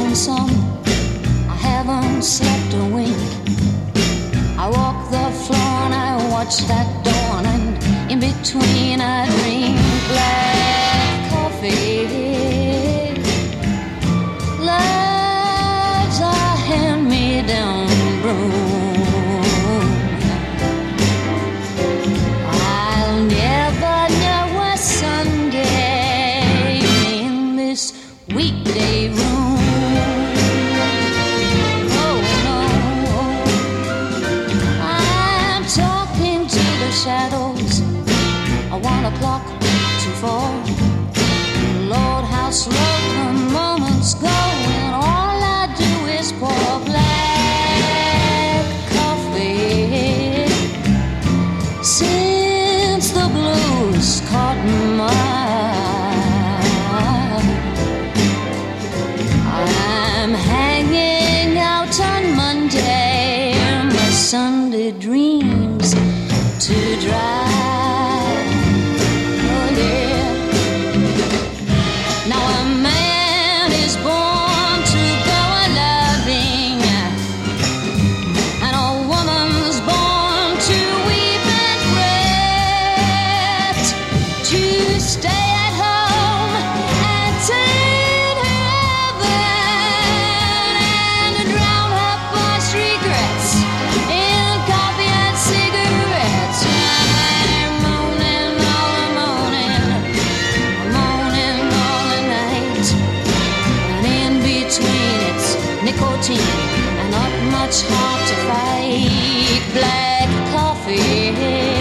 lonesome. I haven't slept a wink. I walk the floor and I watch that dawn, and in between I drink black coffee. Life's a hand-me-down broom. I'll never know a Sunday in this weekday room. Oh no, I'm talking to the shadows. 1 o'clock to 4. Lord, how slow the moments go, and all I do is pour black coffee. Since the blues caught my eye, I'm hanging out on Monday, my Sunday dreams to dry. Nicotine and not much hard to fight. Black coffee.